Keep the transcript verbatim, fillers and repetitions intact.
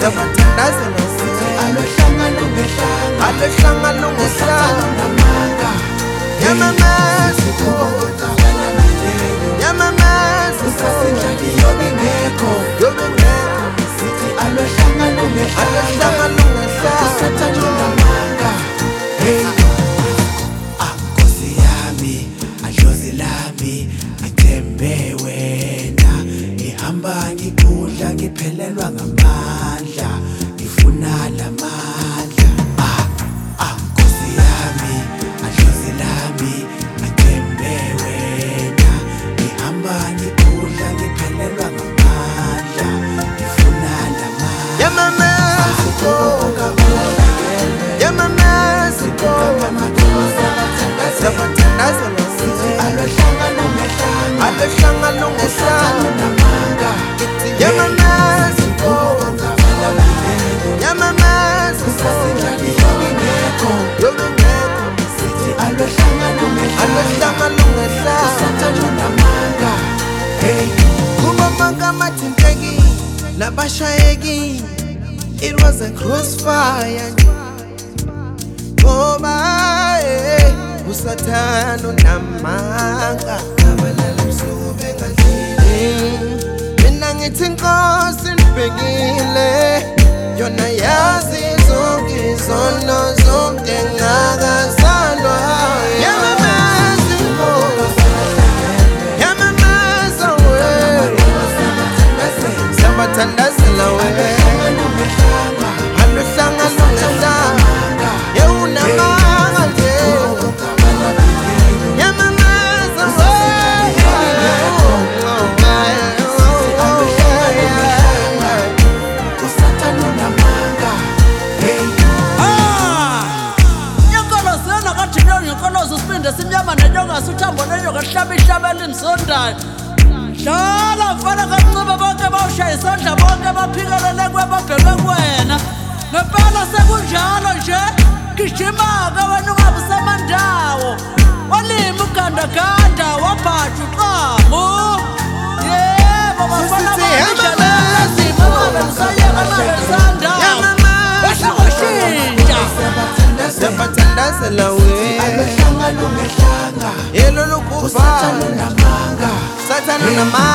Sabathandazela sithi alohlanga lungehlanga, alohlanga lungehlanga namanga. Yamamazi kodwa wena mandelo, yamamazi sasenjani yobe ngekho, yobe ngekho. Sithi alohlanga lungehlanga, alohlanga lungehlanga sathana namanga. Hey Nkosi yami, adlozi lami, ngithembe wena, ngihamba ngikudla ngiphelelwa ngamandla, ngifuna lamandla. Ah, ah, Nkosi yami, adlozi lami, ngithembe wena, ngihamba ngikudla ngiphelelwa ngamandla, ngifuna lamandla. Yamamazi konga balakele, yamamazi konga madoza sabathandazela sithi alohlanga lungehlanga, alohlanga lungehlanga namanga. Yamamazi konga balakele, yamamazi sasenjani yobe ngekho, yobe ngekho. Sithi alohlanga lungehlanga, alohlanga lungehlanga sathana namanga. Hey kuba magama thinteki nabashayeki, it was a crossfire. Ngoba eh usathana namanga, abalala ebusuku bengadlile. Mina ngithi Nkosi nibhekile, yona yazi zonke izono zonke ngakazalwa. Yamamazi konga, yamamazi wena, sabathandazela wena, alohlanga lungehlanga. Simnyama nenyoka suthambo nenyoka hlaba ihlaba elimsondayo. Dlala mfana kancube bonke bawushaya isandla bonke baphikelele kwebabheke kuwena. Ngempela sekunjalo nje, gijima-ke wena ungabi samandawo. Walima ugandaganda wabhaja uqamu. Yebo bafana bazima ngabe msayeka nabe sandawo. Washakushintsha sabathandazela wena, alohlanga lungehlanga, yelo lukufa sathana namanga, sathana namanga.